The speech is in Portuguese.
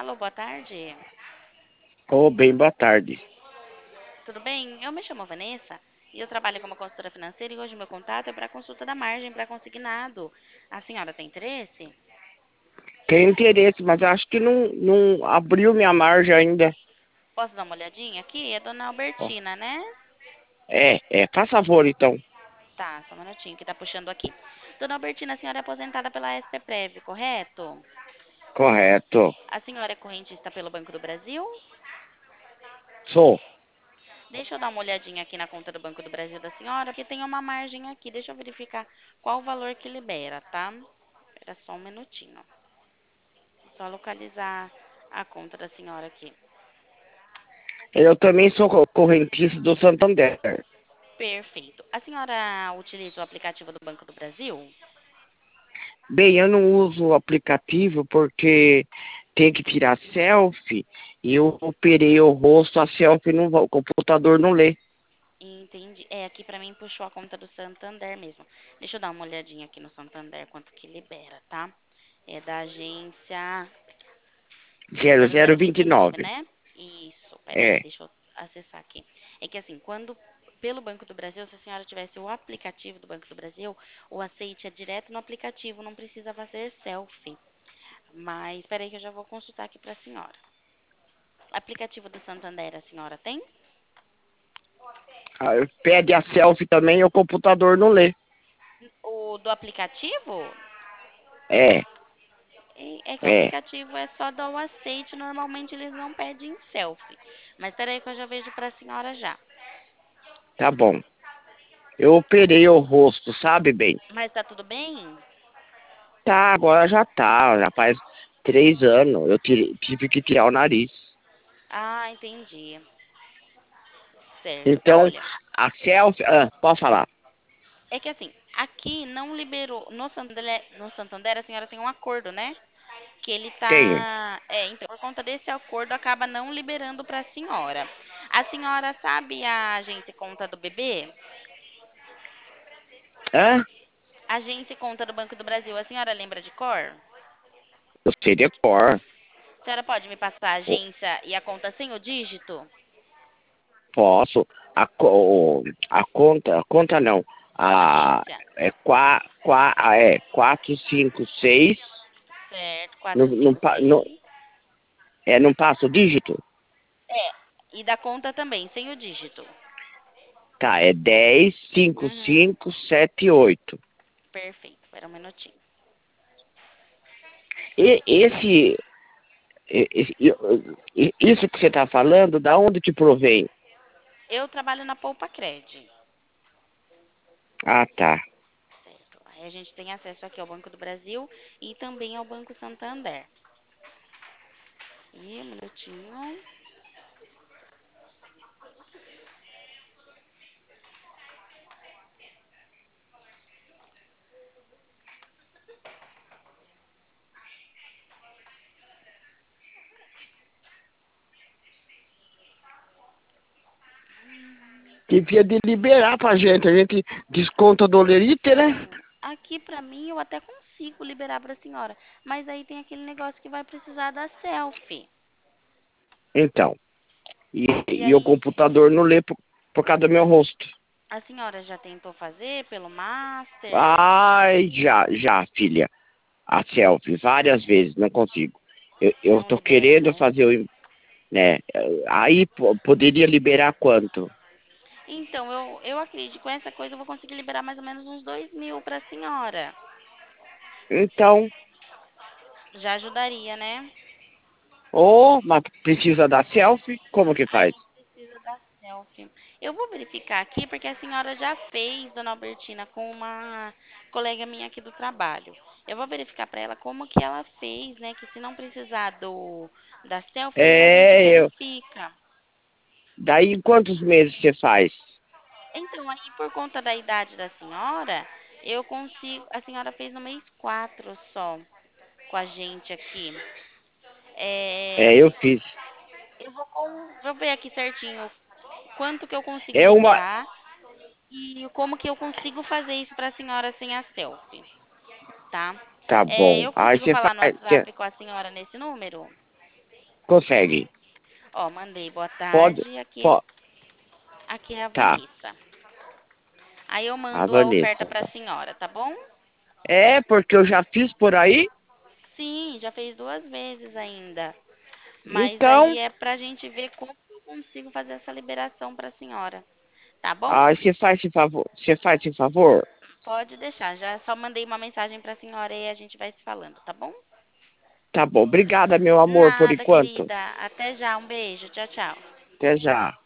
Alô, boa tarde. Ô, bem, boa tarde. Tudo bem? Eu me chamo Vanessa e eu trabalho como consultora financeira e hoje meu contato é para consulta da margem para consignado. A senhora tem interesse? Tenho interesse, mas acho que não abriu minha margem ainda. Posso dar uma olhadinha aqui? É Dona Ó, Albertina, né? faz favor, então. Tá, só um minutinho que tá puxando aqui. Dona Albertina, a senhora é aposentada pela SPPrev, correto? Correto. A senhora é correntista pelo Banco do Brasil? Sou. Deixa eu dar uma olhadinha aqui na conta do Banco do Brasil da senhora, porque tem uma margem aqui. Deixa eu verificar qual o valor que libera, tá? Espera só um minutinho. Só localizar a conta da senhora aqui. Eu também sou correntista do Santander. Perfeito. A senhora utiliza o aplicativo do Banco do Brasil? Bem, eu não uso o aplicativo porque tem que tirar selfie e eu operei o rosto, a selfie o computador não lê. Entendi. É, aqui pra mim puxou a conta do Santander mesmo. Deixa eu dar uma olhadinha aqui no Santander, quanto que libera, tá? É da agência Zero zero zero zero vinte vinte e e nove, nove. né? Isso. Peraí, É. deixa eu acessar aqui. É que assim, quando pelo Banco do Brasil, se a senhora tivesse o aplicativo do Banco do Brasil, o aceite é direto no aplicativo, não precisa fazer selfie. Mas peraí que eu já vou consultar aqui pra senhora. Aplicativo do Santander, a senhora tem? Pede a selfie também e o computador não lê. O do aplicativo? É, É que o é. aplicativo é só dar o aceite, normalmente eles não pedem selfie. Mas peraí que eu já vejo pra senhora já. Tá bom. Eu operei o rosto, sabe, bem? Mas tá tudo bem? Tá, agora já tá. Já faz 3 anos. Tive que tirar o nariz. Ah, entendi. Certo. Então, Olha, a selfie. Ah, pode falar. é que assim, aqui não liberou. No Santander a senhora tem um acordo, né? Que ele Tenho. tá. É, então, por conta desse acordo, acaba não liberando pra senhora. A senhora sabe a agência e conta do bebê? Hã? Agência e conta do Banco do Brasil, a senhora lembra de cor? Eu sei de cor. A senhora pode me passar a Pô, agência e a conta sem o dígito? posso. A conta não. A, Agência. é 456. Certo, Não, quatro não, cinco pa- não, seis. não passa o dígito? É. E da conta também, sem o dígito. Tá, é 10 cinco Uhum. cinco sete oito. Perfeito. Espera um minutinho. E esse, isso que você está falando, da onde te provém? Eu trabalho na Poupa Cred. Ah, tá. Certo. Aí a gente tem acesso aqui ao Banco do Brasil e também ao Banco Santander. E um minutinho. Devia de liberar pra gente. A gente desconta do Lerite, né? Então, aqui pra mim eu até consigo liberar pra senhora, mas aí tem aquele negócio que vai precisar da selfie. Então. E, E e o aí, computador não lê por causa do meu rosto. a senhora já tentou fazer pelo Master? Ai, já, filha. A selfie, várias vezes, não consigo. Eu Não tô libera, querendo né? fazer o. Né? Aí poderia liberar quanto? Então, eu acredito que com essa coisa eu vou conseguir liberar mais ou menos uns 2.000 pra senhora. Então, Já ajudaria, né? mas precisa da selfie? Como que A faz? gente precisa da selfie. Eu vou verificar aqui porque a senhora já fez, dona Albertina, com uma colega minha aqui do trabalho. Eu vou verificar para ela como que ela fez, né? Que se não precisar da selfie, aí a gente É, verifica. daí em quantos meses você faz? Então, aí por conta da idade da senhora, eu consigo. A senhora fez no mês 4 só com a gente aqui. É, Eu fiz. vou ver aqui certinho quanto que eu consigo É uma. liberar. E como que eu consigo fazer isso para a senhora sem a selfie, tá? Tá É, bom. eu Aí consigo você falar no faz. WhatsApp com a senhora nesse número? Consegue. Ó, mandei boa Pode, tarde, pode. aqui é a Tá, Vanessa. Aí eu a mando a oferta Vanessa. para a senhora, tá bom? É, porque eu já fiz por aí. Sim, já fez 2 vezes ainda. Mas Então, aí é pra gente ver como eu consigo fazer essa liberação para a senhora. Tá bom? aí você faz esse favor. Você faz esse favor? Pode deixar. Já só mandei uma mensagem para a senhora e a gente vai se falando, tá bom? Tá bom. Obrigada, meu amor, por Nada, enquanto. querida. Até já. Um beijo. Tchau, tchau. Até já.